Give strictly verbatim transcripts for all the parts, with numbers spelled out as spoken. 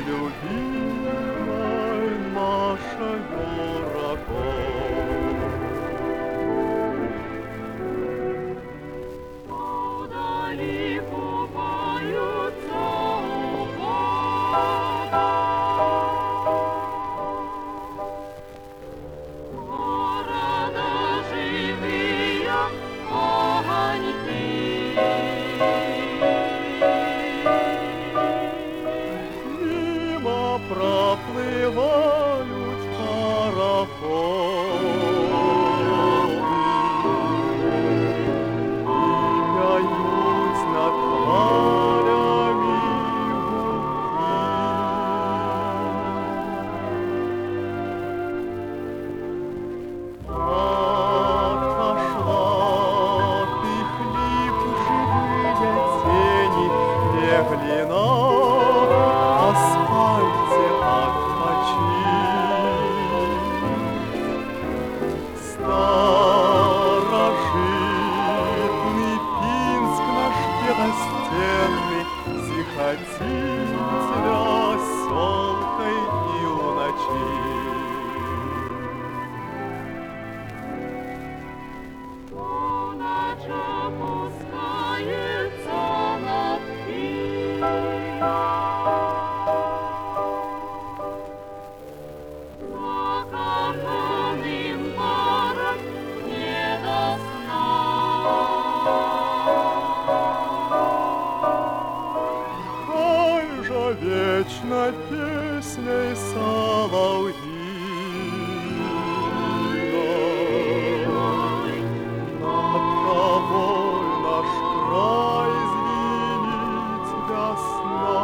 любимой нашею рекой. Вдали купаются вода, города живые огоньки. Мимо проплывают пароходы и пьют над хвалями гудки. Отошла ты хлип живые тени, легли на асфальте отпочить. Старожитный Пинск наш белостенный тихотит веселкой и у ночи. Ночь опускается над закатанным паром не до сна. Ой же вечно песней соловьиной над тобой наш край звенит весна.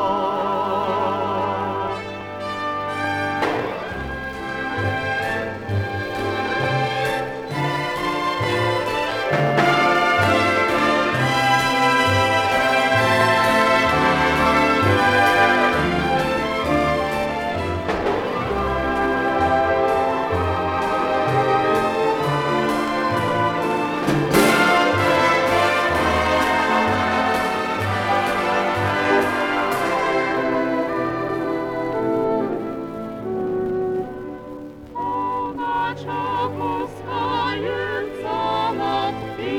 Ночь опускается над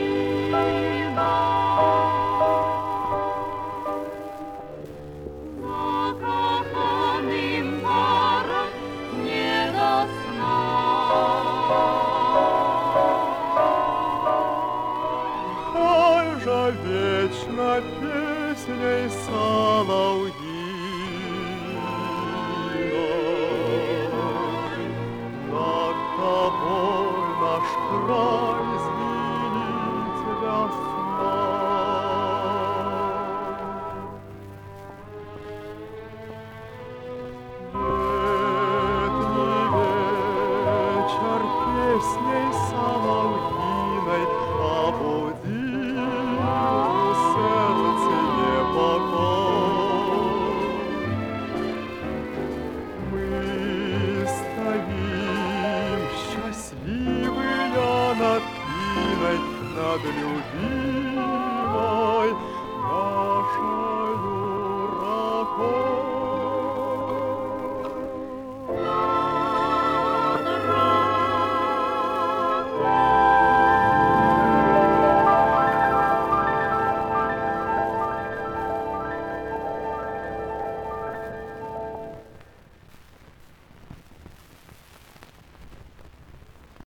закатанным паром не до сна. Ой же вечно песней соловьиной над тобой наш край звенит весна. Летний вечер песней соловьиной побудил в сердце непокой. Мы стоим счастливые над Пиной, над любимой нашею рекой.